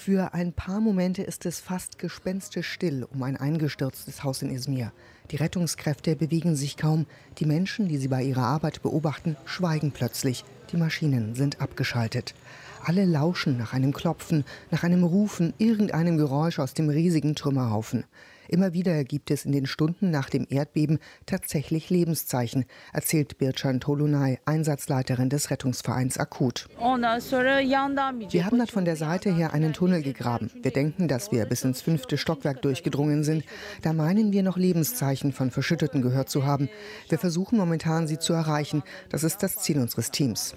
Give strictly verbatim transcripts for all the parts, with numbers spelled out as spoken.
Für ein paar Momente ist es fast gespenstisch still um ein eingestürztes Haus in Izmir. Die Rettungskräfte bewegen sich kaum. Die Menschen, die sie bei ihrer Arbeit beobachten, schweigen plötzlich. Die Maschinen sind abgeschaltet. Alle lauschen nach einem Klopfen, nach einem Rufen, irgendeinem Geräusch aus dem riesigen Trümmerhaufen. Immer wieder gibt es in den Stunden nach dem Erdbeben tatsächlich Lebenszeichen, erzählt Bircan Tolunay, Einsatzleiterin des Rettungsvereins Akut. Wir haben dann von der Seite her einen Tunnel gegraben. Wir denken, dass wir bis ins fünfte Stockwerk durchgedrungen sind. Da meinen wir noch Lebenszeichen von Verschütteten gehört zu haben. Wir versuchen momentan, sie zu erreichen. Das ist das Ziel unseres Teams.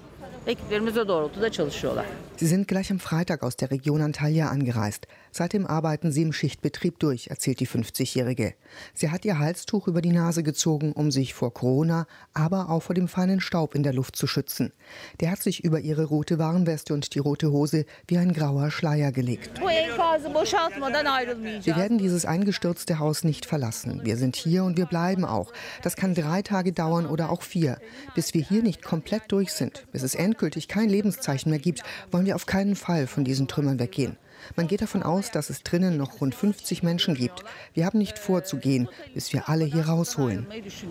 Sie sind gleich am Freitag aus der Region Antalya angereist. Seitdem arbeiten sie im Schichtbetrieb durch, erzählt die fünfzigjährige. Sie hat ihr Halstuch über die Nase gezogen, um sich vor Corona, aber auch vor dem feinen Staub in der Luft zu schützen. Der hat sich über ihre rote Warnweste und die rote Hose wie ein grauer Schleier gelegt. Wir werden dieses eingestürzte Haus nicht verlassen. Wir sind hier und wir bleiben auch. Das kann drei Tage dauern oder auch vier. Bis wir hier nicht komplett durch sind, bis es endgültig kein Lebenszeichen mehr gibt, wollen wir auf keinen Fall von diesen Trümmern weggehen. Man geht davon aus, dass es drinnen noch rund fünfzig Menschen gibt. Wir haben nicht vor zu gehen, bis wir alle hier rausholen.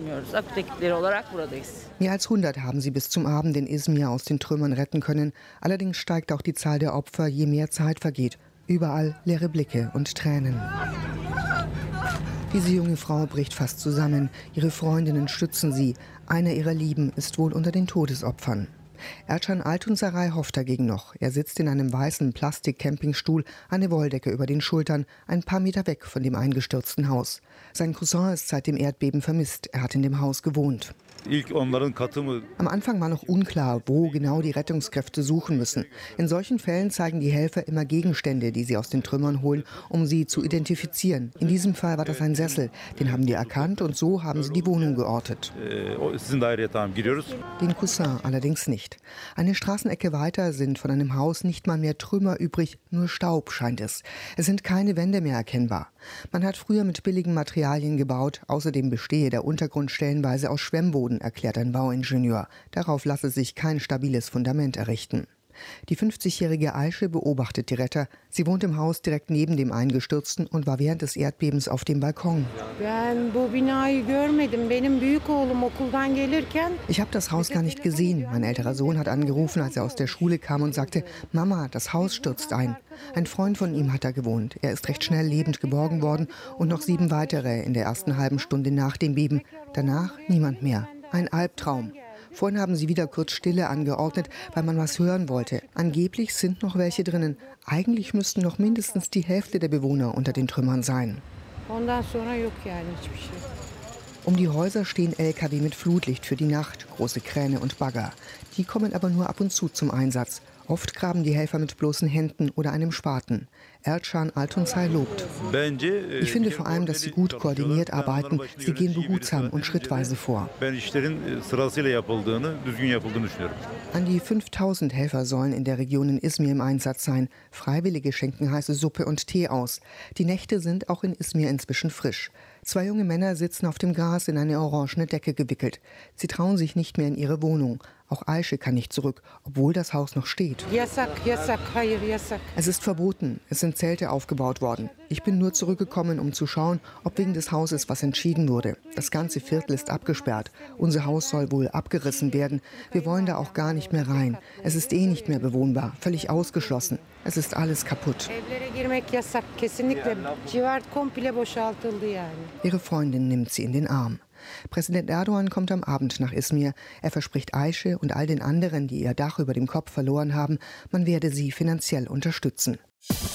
Mehr als hundert haben sie bis zum Abend in Izmir aus den Trümmern retten können. Allerdings steigt auch die Zahl der Opfer, je mehr Zeit vergeht. Überall leere Blicke und Tränen. Diese junge Frau bricht fast zusammen. Ihre Freundinnen stützen sie. Einer ihrer Lieben ist wohl unter den Todesopfern. Ercan Altunsaray hofft dagegen noch. Er sitzt in einem weißen Plastik-Campingstuhl, eine Wolldecke über den Schultern, ein paar Meter weg von dem eingestürzten Haus. Sein Cousin ist seit dem Erdbeben vermisst. Er hat in dem Haus gewohnt. Am Anfang war noch unklar, wo genau die Rettungskräfte suchen müssen. In solchen Fällen zeigen die Helfer immer Gegenstände, die sie aus den Trümmern holen, um sie zu identifizieren. In diesem Fall war das ein Sessel. Den haben die erkannt und so haben sie die Wohnung geortet. Den Cousin allerdings nicht. Eine Straßenecke weiter sind von einem Haus nicht mal mehr Trümmer übrig, nur Staub scheint es. Es sind keine Wände mehr erkennbar. Man hat früher mit billigen Materialien gebaut, außerdem bestehe der Untergrund stellenweise aus Schwemmboden, erklärt ein Bauingenieur. Darauf lasse sich kein stabiles Fundament errichten. Die fünfzigjährige Aische beobachtet die Retter. Sie wohnt im Haus direkt neben dem Eingestürzten und war während des Erdbebens auf dem Balkon. Ich habe das Haus gar nicht gesehen. Mein älterer Sohn hat angerufen, als er aus der Schule kam und sagte, Mama, das Haus stürzt ein. Ein Freund von ihm hat da gewohnt. Er ist recht schnell lebend geborgen worden und noch sieben weitere in der ersten halben Stunde nach dem Beben. Danach niemand mehr. Ein Albtraum. Vorhin haben sie wieder kurz Stille angeordnet, weil man was hören wollte. Angeblich sind noch welche drinnen. Eigentlich müssten noch mindestens die Hälfte der Bewohner unter den Trümmern sein. Um die Häuser stehen L K W mit Flutlicht für die Nacht, große Kräne und Bagger. Die kommen aber nur ab und zu zum Einsatz. Oft graben die Helfer mit bloßen Händen oder einem Spaten. Ercan Altunsaray lobt. Ich finde vor allem, dass sie gut koordiniert arbeiten. Sie gehen behutsam und schrittweise vor. An die fünftausend Helfer sollen in der Region in Izmir im Einsatz sein. Freiwillige schenken heiße Suppe und Tee aus. Die Nächte sind auch in Izmir inzwischen frisch. Zwei junge Männer sitzen auf dem Gras in eine orangene Decke gewickelt. Sie trauen sich nicht mehr in ihre Wohnung. Auch Aische kann nicht zurück, obwohl das Haus noch steht. Es ist verboten. Es sind Zelte aufgebaut worden. Ich bin nur zurückgekommen, um zu schauen, ob wegen des Hauses was entschieden wurde. Das ganze Viertel ist abgesperrt. Unser Haus soll wohl abgerissen werden. Wir wollen da auch gar nicht mehr rein. Es ist eh nicht mehr bewohnbar, völlig ausgeschlossen. Es ist alles kaputt. Ihre Freundin nimmt sie in den Arm. Präsident Erdogan kommt am Abend nach Izmir. Er verspricht Aische und all den anderen, die ihr Dach über dem Kopf verloren haben, man werde sie finanziell unterstützen.